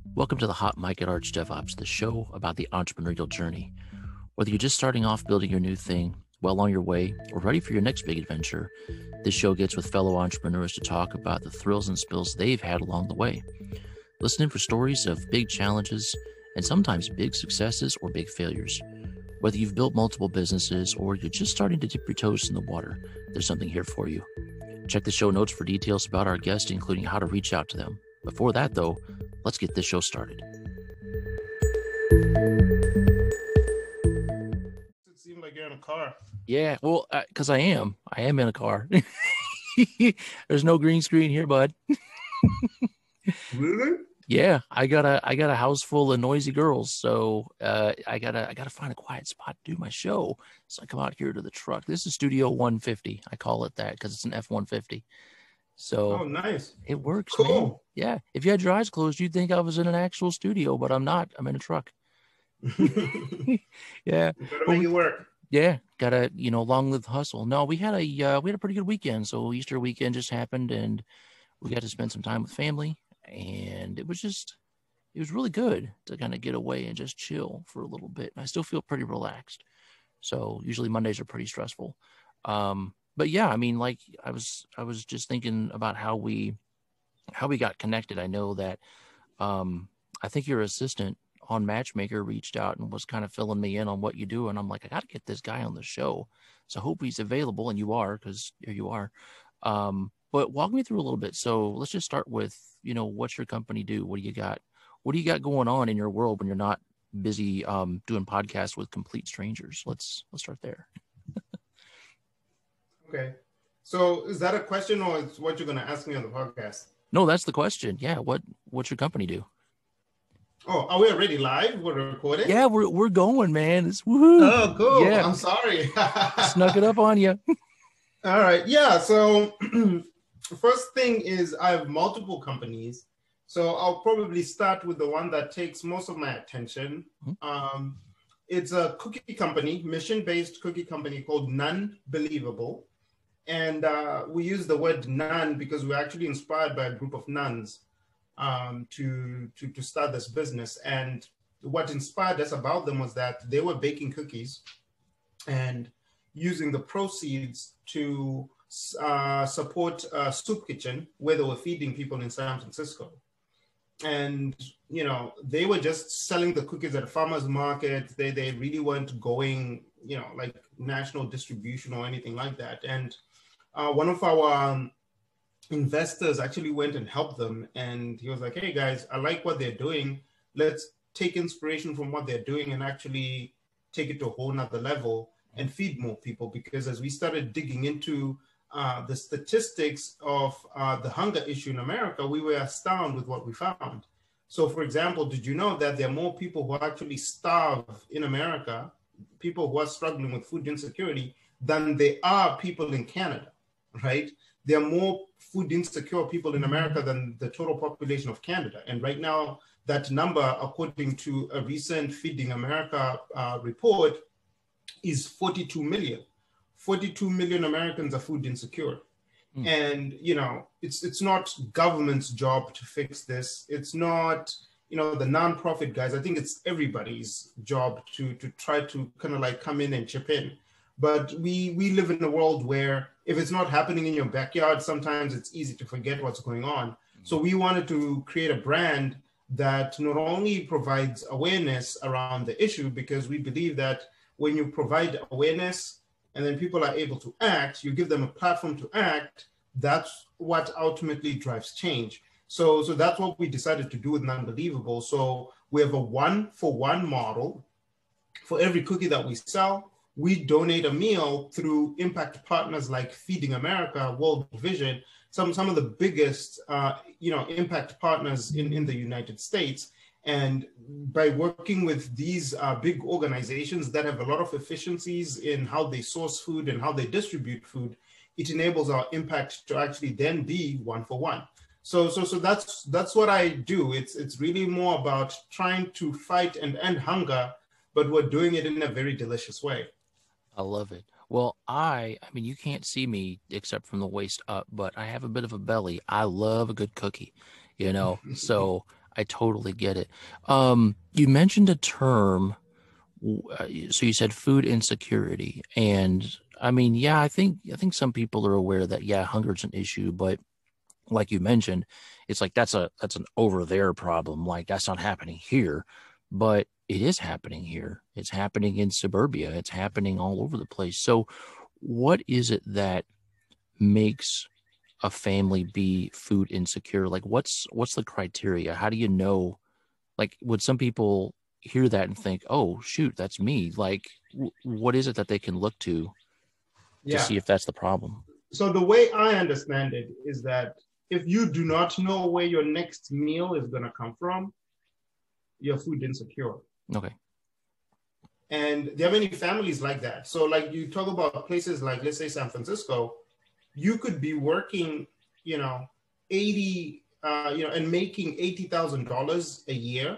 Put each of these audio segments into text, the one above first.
Welcome to the Hot Mic at Arch DevOps, the show about the entrepreneurial journey. Whether you're just starting off building your new thing, well on your way, or ready for your next big adventure, this show gets with fellow entrepreneurs to talk about the thrills and spills they've had along the way. Listen in for stories of big challenges and sometimes big successes or big failures. Whether you've built multiple businesses or you're just starting to dip your toes in the water, there's something here for you. Check the show notes for details about our guests, including how to reach out to them. Before that, though, let's get this show started. It seemed like you're in a car. Yeah, well, because I am in a car. There's no green screen here, bud. Really? Yeah, I got a house full of noisy girls, so I gotta find a quiet spot to do my show. So I come out here to the truck. This is Studio 150. I call it that because it's an F-150. So Oh, nice. it works, Cool. man. Yeah, if you had your eyes closed, you'd think I was in an actual studio, but I'm not. I'm in a truck. Yeah, You gotta make it work. yeah, gotta long live the hustle. No, we had a pretty good weekend. So Easter weekend just happened, and we got to spend some time with family, and it was really good to kind of get away and just chill for a little bit. And I still feel pretty relaxed. So usually Mondays are pretty stressful. But yeah, I mean, like I was just thinking about how we got connected. I know that I think your assistant on Matchmaker reached out and was kind of filling me in on what you do. And I'm like, I got to get this guy on the show. So I hope he's available. And you are, because here you are. But walk me through a little bit. So let's just start with, what's your company do? What do you got? What do you got going on in your world when you're not busy doing podcasts with complete strangers? Let's start there. Okay. So is that a question or is what you're gonna ask me on the podcast? No, that's the question. Yeah. What's your company do? Oh, are we already live? We're recording? Yeah, we're going, man. It's woohoo. Oh, cool. Yeah. I'm sorry. Snuck it up on you. All right. Yeah. So first thing is I have multiple companies. So I'll probably start with the one that takes most of my attention. It's a cookie company, mission-based cookie company called Nunbelievable. And we use the word nun because we're actually inspired by a group of nuns to start this business. And what inspired us about them was that they were baking cookies and using the proceeds to support a soup kitchen where they were feeding people in San Francisco. And, they were just selling the cookies at a farmer's market. They really weren't going, like national distribution or anything like that. And one of our investors actually went and helped them. And he was like, hey, guys, I like what they're doing. Let's take inspiration from what they're doing and actually take it to a whole nother level and feed more people. Because as we started digging into the statistics of the hunger issue in America, we were astounded with what we found. So, for example, did you know that there are more people who actually starve in America, people who are struggling with food insecurity, than there are people in Canada, right? There are more food insecure people in America than the total population of Canada. And right now, that number, according to a recent Feeding America report, is 42 million. 42 million Americans are food insecure. And, it's not government's job to fix this. It's not, the nonprofit guys. I think it's everybody's job to try to kind of like come in and chip in. But we live in a world where if it's not happening in your backyard, sometimes it's easy to forget what's going on. So we wanted to create a brand that not only provides awareness around the issue, because we believe that when you provide awareness, and then people are able to act, you give them a platform to act, that's what ultimately drives change. So that's what we decided to do with Nunbelievable. So we have a 1-for-1 model. For every cookie that we sell, we donate a meal through impact partners like Feeding America, World Vision, some of the biggest impact partners in the United States. And by working with these big organizations that have a lot of efficiencies in how they source food and how they distribute food, it enables our impact to actually then be 1-for-1. So that's what I do. It's really more about trying to fight and end hunger, but we're doing it in a very delicious way. I love it. Well, I mean, you can't see me except from the waist up, but I have a bit of a belly. I love a good cookie, so I totally get it. You mentioned a term. So you said food insecurity, and I mean, yeah, I think some people are aware that yeah, hunger's an issue, but like you mentioned, it's like that's an over there problem. Like that's not happening here, but it is happening here. It's happening in suburbia. It's happening all over the place. So, what is it that makes a family be food insecure? Like, what's the criteria? How do you know? Like, would some people hear that and think, "Oh, shoot, that's me"? Like, what is it that they can look to Yeah. see if that's the problem? So the way I understand it is that if you do not know where your next meal is going to come from, you're food insecure. Okay. And there are many families like that. So like you talk about places like, let's say San Francisco, you could be working, 80, and making $80,000 a year.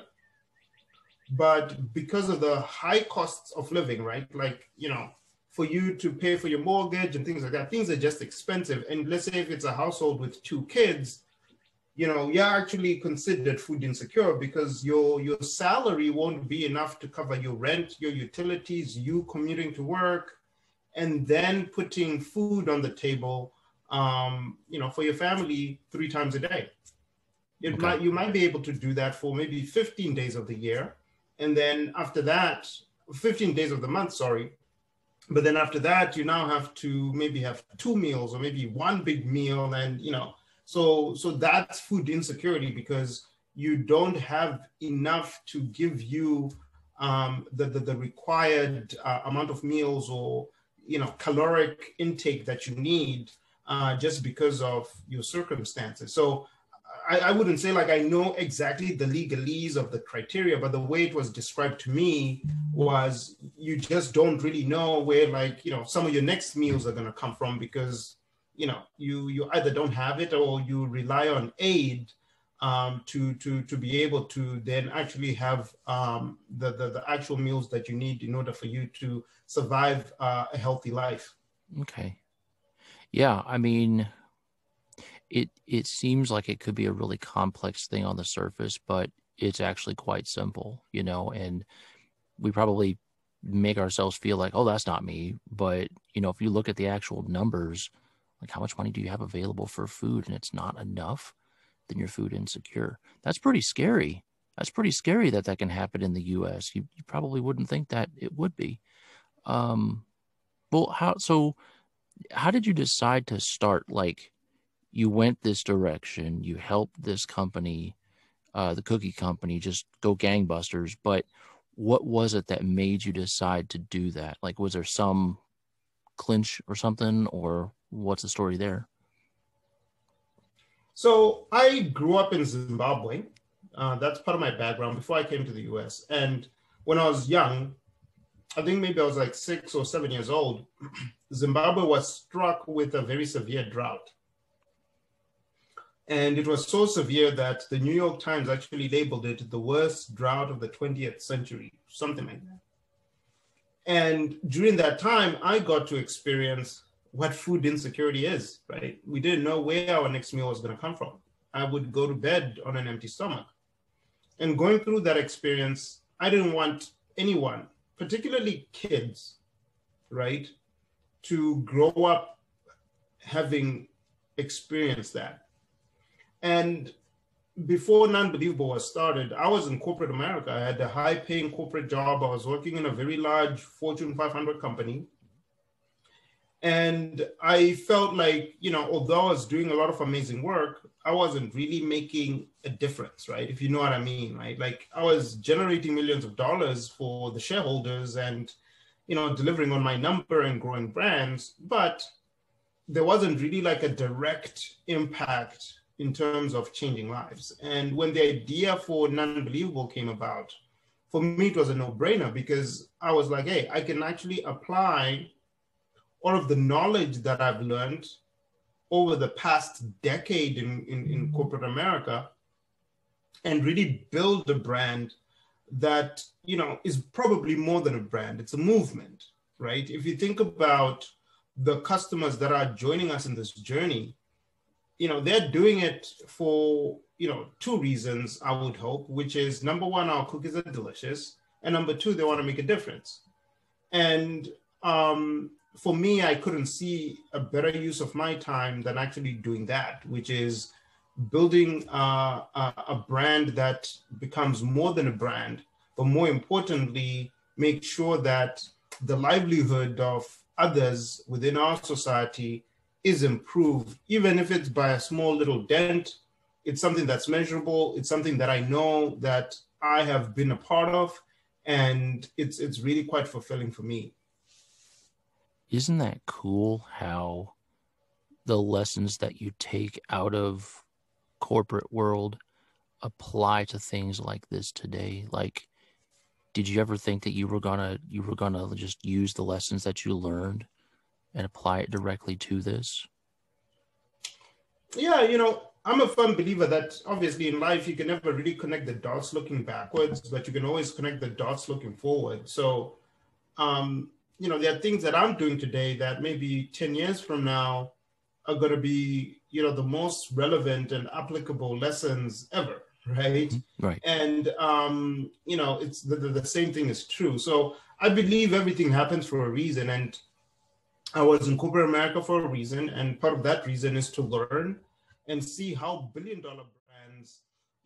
But because of the high costs of living, right? Like, for you to pay for your mortgage and things like that, things are just expensive. And let's say if it's a household with 2 kids, you're actually considered food insecure because your salary won't be enough to cover your rent, your utilities, you commuting to work, and then putting food on the table, for your family 3 times a day. You might be able to do that for maybe 15 days of the year. And then after that, 15 days of the month, sorry. But then after that, you now have to maybe have 2 meals or maybe one big meal. And, so that's food insecurity because you don't have enough to give you the required amount of meals or, caloric intake that you need just because of your circumstances. So I wouldn't say like I know exactly the legalese of the criteria, but the way it was described to me was you just don't really know where like, some of your next meals are going to come from because, you either don't have it or you rely on aid to be able to then actually have the actual meals that you need in order for you to survive a healthy life. Okay. Yeah. I mean, it seems like it could be a really complex thing on the surface, but it's actually quite simple, and we probably make ourselves feel like, oh, that's not me. But, if you look at the actual numbers, like how much money do you have available for food and it's not enough, then you're food insecure. That's pretty scary. That's pretty scary that can happen in the US. You probably wouldn't think that it would be. Well, how did you decide to start? Like, you went this direction, you helped this company, the cookie company, just go gangbusters. But what was it that made you decide to do that? Like, was there some clinch or something, or what's the story there? So I grew up in Zimbabwe. That's part of my background before I came to the US. And when I was young, I think maybe I was like 6 or 7 years old, Zimbabwe was struck with a very severe drought. And it was so severe that the New York Times actually labeled it the worst drought of the 20th century, something like that. And during that time, I got to experience what food insecurity is, right? We didn't know where our next meal was going to come from. I would go to bed on an empty stomach. And going through that experience, I didn't want anyone, particularly kids, right, to grow up having experienced that. And before Nonbelievable was started, I was in corporate America. I had a high paying corporate job. I was working in a very large Fortune 500 company. And I felt like, although I was doing a lot of amazing work, I wasn't really making a difference, right? If you know what I mean, right? Like I was generating millions of dollars for the shareholders and, delivering on my number and growing brands, but there wasn't really like a direct impact in terms of changing lives. And when the idea for Nonbelievable came about, for me, it was a no-brainer because I was like, hey, I can actually apply all of the knowledge that I've learned over the past decade in corporate America and really build a brand that, is probably more than a brand. It's a movement, right? If you think about the customers that are joining us in this journey, they're doing it for, two reasons, I would hope, which is number one, our cookies are delicious. And number two, they want to make a difference. And for me, I couldn't see a better use of my time than actually doing that, which is building a brand that becomes more than a brand, but more importantly, make sure that the livelihood of others within our society is improved, even if it's by a small little dent. It's something that's measurable. It's something that I know that I have been a part of, and it's really quite fulfilling for me. Isn't that cool how the lessons that you take out of corporate world apply to things like this today? Like, did you ever think that you were gonna just use the lessons that you learned and apply it directly to this? Yeah, I'm a firm believer that obviously in life you can never really connect the dots looking backwards, but you can always connect the dots looking forward. So, there are things that I'm doing today that maybe 10 years from now are going to be, the most relevant and applicable lessons ever, right? Mm-hmm. Right. And, it's the same thing is true. So I believe everything happens for a reason. And I was in corporate America for a reason. And part of that reason is to learn and see how billion-dollar brands,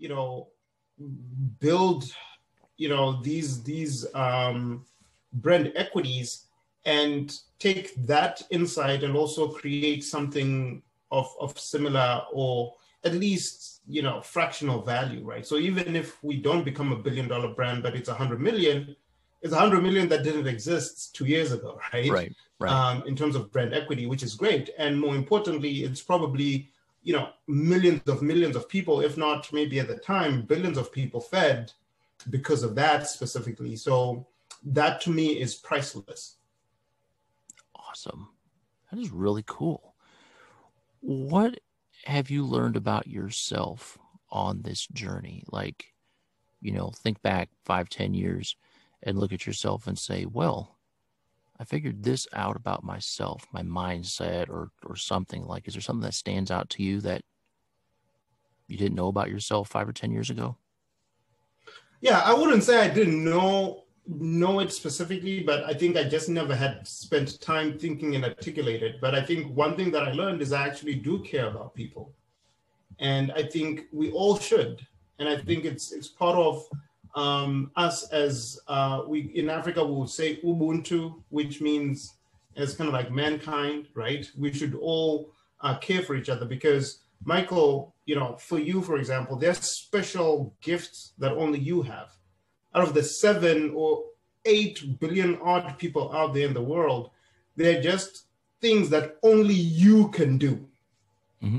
build, these brand equities, and take that insight and also create something of similar, or at least, fractional value, right? So even if we don't become a billion-dollar brand, but it's 100 million, it's 100 million that didn't exist 2 years ago, right? Right. In terms of brand equity, which is great. And more importantly, it's probably, millions of people, if not maybe at the time, billions of people fed because of that specifically. So that to me is priceless. Awesome. That is really cool. What have you learned about yourself on this journey? Like, think back 5-10 years and look at yourself and say, well, I figured this out about myself, my mindset, or something. Like, is there something that stands out to you that you didn't know about yourself 5 or 10 years ago? Yeah, I wouldn't say I didn't know it specifically, but I think I just never had spent time thinking and articulate it. But I think one thing that I learned is I actually do care about people. And I think we all should. And I think it's part of us as we in Africa, we would say Ubuntu, which means as kind of like mankind, right? We should all care for each other, because Michael, for you, for example, there's special gifts that only you have. Out of the 7 or 8 billion odd people out there in the world, they're just things that only you can do. Mm-hmm.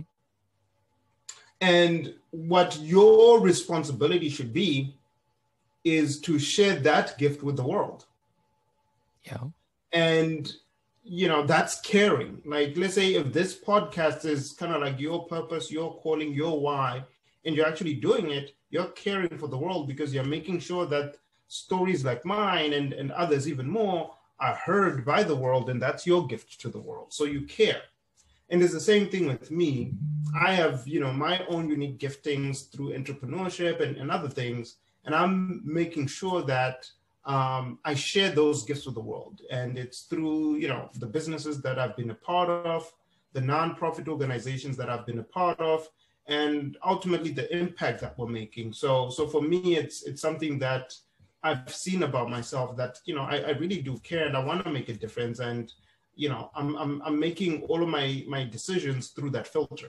And what your responsibility should be is to share that gift with the world. Yeah. And, that's caring. Like, let's say if this podcast is kind of like your purpose, your calling, your why, and you're actually doing it, you're caring for the world, because you're making sure that stories like mine and others even more are heard by the world, and that's your gift to the world. So you care. And it's the same thing with me. I have, my own unique giftings through entrepreneurship and other things. And I'm making sure that I share those gifts with the world. And it's through, the businesses that I've been a part of, the nonprofit organizations that I've been a part of, and ultimately the impact that we're making. So for me, it's something that I've seen about myself that, I really do care, and I want to make a difference. And, I'm making all of my decisions through that filter.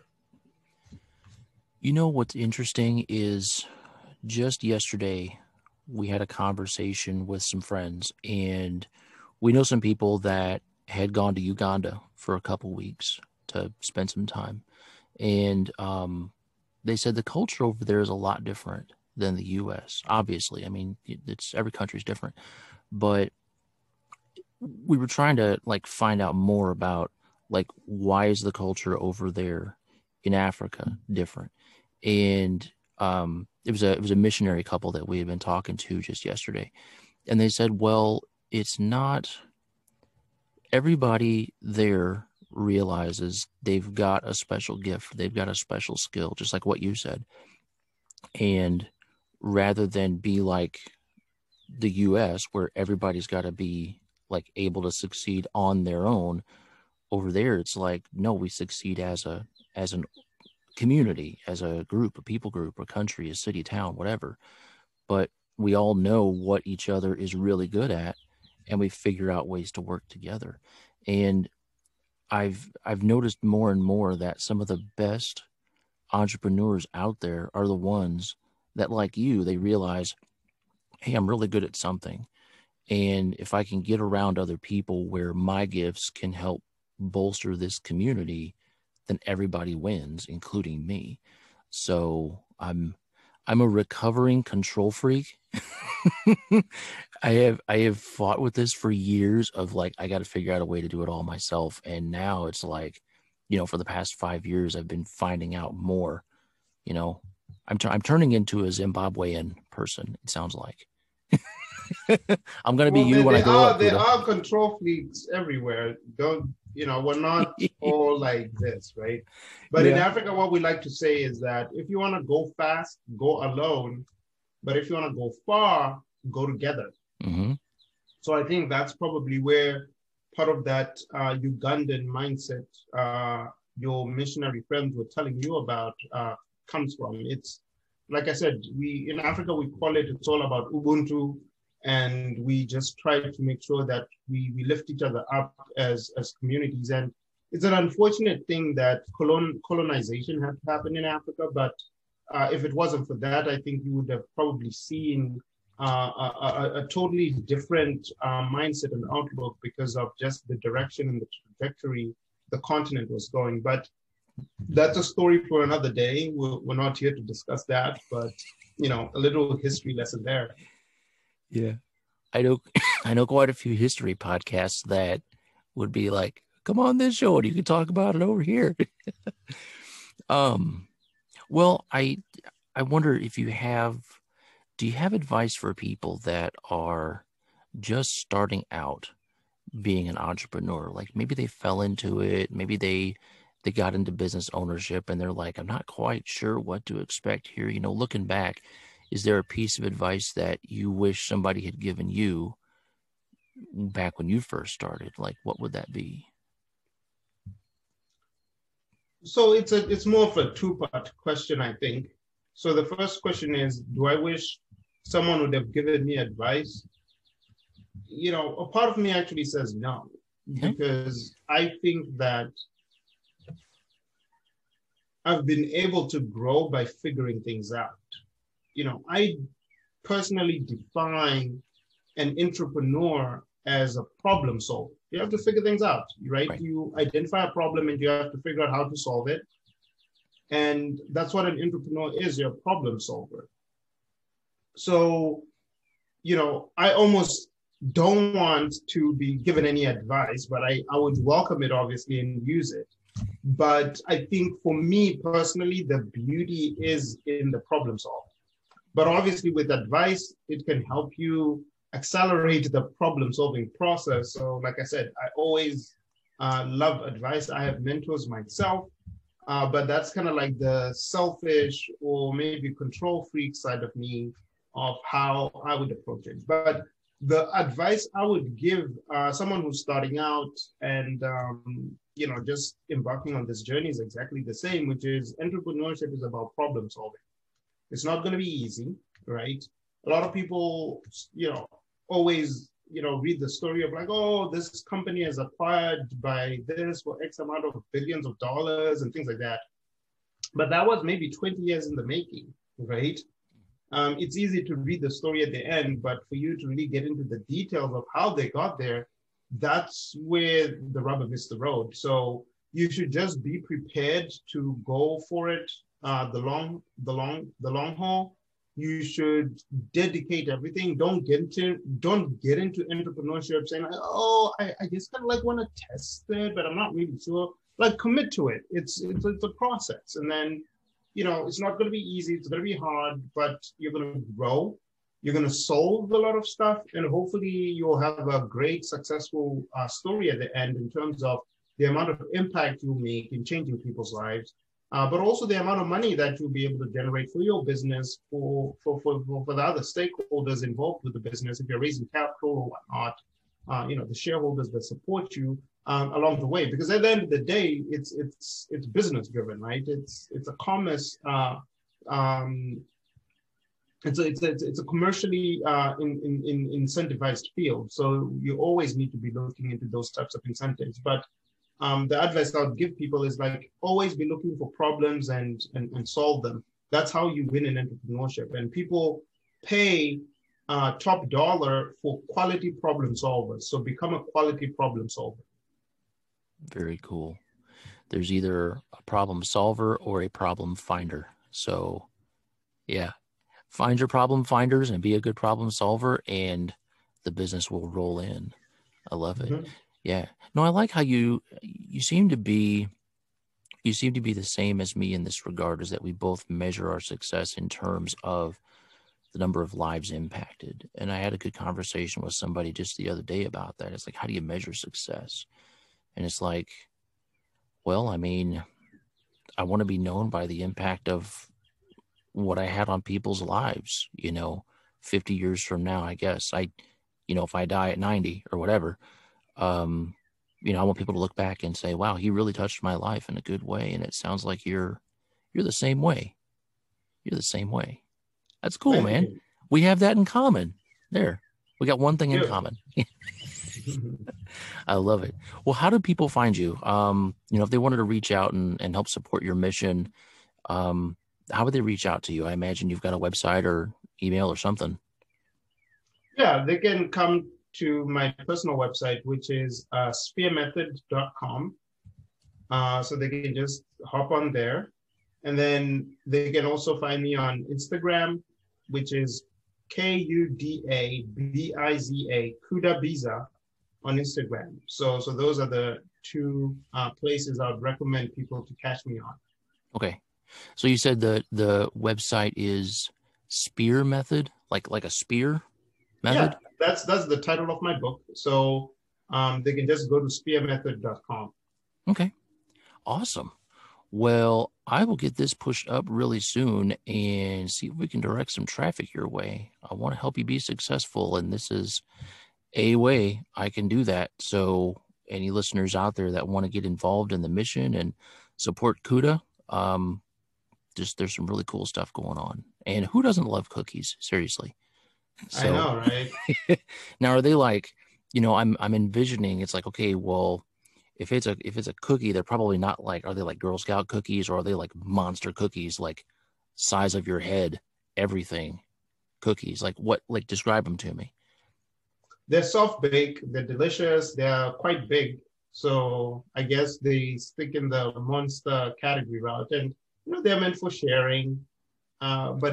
What's interesting is just yesterday, we had a conversation with some friends, and we know some people that had gone to Uganda for a couple weeks to spend some time. And they said the culture over there is a lot different than the U.S. Obviously, I mean, every country is different, but we were trying to find out more about why is the culture over there in Africa different. And it was a missionary couple that we had been talking to just yesterday, and they said, well, it's not everybody there realizes they've got a special gift, they've got a special skill, just like what you said. And rather than be like the US where everybody's got to be like able to succeed on their own, over there it's like, no, we succeed as a community, as a group, a people group, a country, a city, town, whatever. But we all know what each other is really good at, and we figure out ways to work together. And I've noticed more and more that some of the best entrepreneurs out there are the ones that, like you, they realize, hey, I'm really good at something. And if I can get around other people where my gifts can help bolster this community, then everybody wins, including me. So I'm a recovering control freak. I have fought with this for years of like, I got to figure out a way to do it all myself. And now it's like, for the past 5 years, I've been finding out more, I'm turning into a Zimbabwean person. It sounds like I'm going to be you when I grow up. There are control freaks everywhere. We're not all like this, right? But in Africa, what we like to say is that if you want to go fast, go alone. But if you want to go far, go together. Mm-hmm. So I think that's probably where part of that Ugandan mindset your missionary friends were telling you about comes from. It's like I said, in Africa, we call it's all about Ubuntu. And we just try to make sure that we lift each other up as communities. And it's an unfortunate thing that colonization had to happen in Africa. But if it wasn't for that, I think you would have probably seen a totally different mindset and outlook because of just the direction and the trajectory the continent was going. But that's a story for another day. We're not here to discuss that, but a little history lesson there. Yeah, I know quite a few history podcasts that would be like, come on this show and you can talk about it over here. Well, I wonder if do you have advice for people that are just starting out being an entrepreneur? Like maybe they fell into it, maybe they got into business ownership and they're like, I'm not quite sure what to expect here. Looking back, is there a piece of advice that you wish somebody had given you back when you first started? Like, what would that be? So it's more of a two-part question, I think. So the first question is, do I wish someone would have given me advice? A part of me actually says no, because I think that I've been able to grow by figuring things out. I personally define an entrepreneur as a problem solver. You have to figure things out, right? You identify a problem and you have to figure out how to solve it. And that's what an entrepreneur is. You're a problem solver. So, I almost don't want to be given any advice, but I would welcome it, obviously, and use it. But I think for me personally, the beauty is in the problem solving. But obviously with advice, it can help you accelerate the problem-solving process. So like I said, I always love advice. I have mentors myself, but that's kind of like the selfish or maybe control freak side of me of how I would approach it. But the advice I would give someone who's starting out and just embarking on this journey is exactly the same, which is entrepreneurship is about problem solving. It's not going to be easy, right? A lot of people, always, read the story of like, oh, this company is acquired by this for X amount of billions of dollars and things like that. But that was maybe 20 years in the making, right? It's easy to read the story at the end, but for you to really get into the details of how they got there, that's where the rubber meets the road. So you should just be prepared to go for it. The long haul. You should dedicate everything. Don't get into entrepreneurship saying, oh, I just kind of like want to test it, but I'm not really sure. Like commit to it. It's a process, and then it's not going to be easy. It's going to be hard, but you're going to grow. You're going to solve a lot of stuff, and hopefully you'll have a great, successful story at the end in terms of the amount of impact you make in changing people's lives, but also the amount of money that you'll be able to generate for your business, for the other stakeholders involved with the business, if you're raising capital or whatnot, the shareholders that support you along the way. Because at the end of the day, it's business driven, right? It's a commerce. It's a commercially incentivized field. So you always need to be looking into those types of incentives. But the advice I would give people is like, always be looking for problems and solve them. That's how you win in entrepreneurship. And people pay top dollar for quality problem solvers. So become a quality problem solver. Very cool. There's either a problem solver or a problem finder. So yeah, find your problem finders and be a good problem solver, and the business will roll in. I love it. Mm-hmm. Yeah. No, I like how you seem to be the same as me in this regard, is that we both measure our success in terms of the number of lives impacted. And I had a good conversation with somebody just the other day about that. It's like, how do you measure success? And it's like, well, I mean, I want to be known by the impact of what I had on people's lives, 50 years from now, I guess. If I die at 90 or whatever, I want people to look back and say, wow, he really touched my life in a good way. And it sounds like you're the same way. You're the same way. That's cool, man. We have that in common. There. We got one thing in common. I love it. Well, how do people find you? If they wanted to reach out and help support your mission, how would they reach out to you? I imagine you've got a website or email or something. Yeah, they can come to my personal website, which is spearmethod.com. So they can just hop on there. And then they can also find me on Instagram, which is KUDABIZA, Kuda Biza on Instagram. So those are the two places I would recommend people to catch me on. Okay. So you said the website is Spear Method, like a spear method? Yeah, that's the title of my book. So they can just go to spearmethod.com. Okay. Awesome. Well, I will get this pushed up really soon and see if we can direct some traffic your way. I want to help you be successful, and this is a way I can do that. So any listeners out there that want to get involved in the mission and support Kuda, there's some really cool stuff going on. And who doesn't love cookies? Seriously. So, I know, right? Now, are they like, I'm envisioning, it's like, okay, well, if it's a cookie, they're probably not like, are they like Girl Scout cookies, or are they like monster cookies, like size of your head, everything cookies? Like what, like describe them to me. They're soft bake, they're delicious, they're quite big. So I guess they stick in the monster category route, and they're meant for sharing. But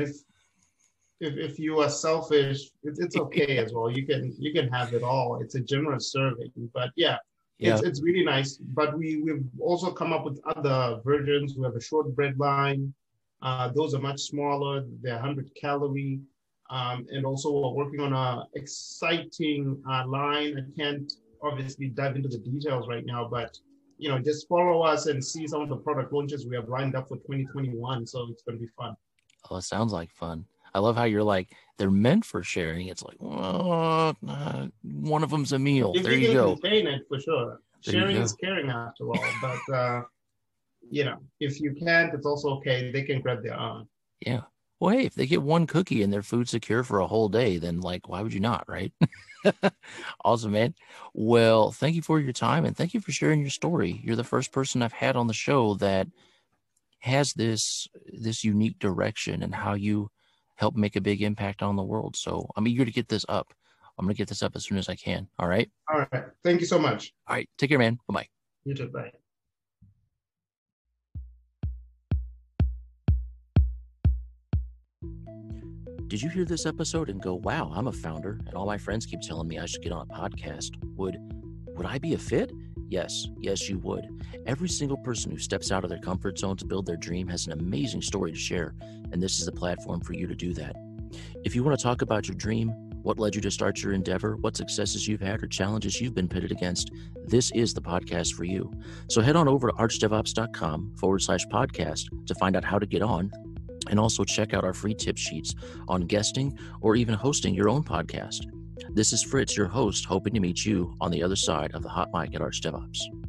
if you are selfish, it's okay as well. You can have it all. It's a generous serving, but yeah. It's really nice. But we've also come up with other versions. We have a shortbread line. Those are much smaller. They're 100 calorie. And also we're working on a exciting line. I can't obviously dive into the details right now, but just follow us and see some of the product launches we have lined up for 2021. So it's going to be fun. Oh, it sounds like fun. I love how you're like, they're meant for sharing. It's like, one of them's a meal. If there you go. Contain it for sure. Sharing is caring after all. But, if you can't, it's also okay. They can grab their own. Yeah. Well, hey, if they get one cookie and they're food secure for a whole day, then like, why would you not, right? Awesome, man. Well, thank you for your time, and thank you for sharing your story. You're the first person I've had on the show that has this unique direction and how you help make a big impact on the world. So I'm eager to get this up. I'm going to get this up as soon as I can. All right. All right. Thank you so much. All right. Take care, man. Bye-bye. You too. Bye. Did you hear this episode and go, wow, I'm a founder, and all my friends keep telling me I should get on a podcast? Would I be a fit? Yes, you would. Every single person who steps out of their comfort zone to build their dream has an amazing story to share, and this is the platform for you to do that. If you want to talk about your dream, What led you to start your endeavor? What successes you've had or challenges you've been pitted against? This is the podcast for you. So head on over to archdevops.com/podcast to find out how to get on, and also check out our free tip sheets on guesting or even hosting your own podcast. This is Fritz, your host, hoping to meet you on the other side of the hot mic at ArchDevOps.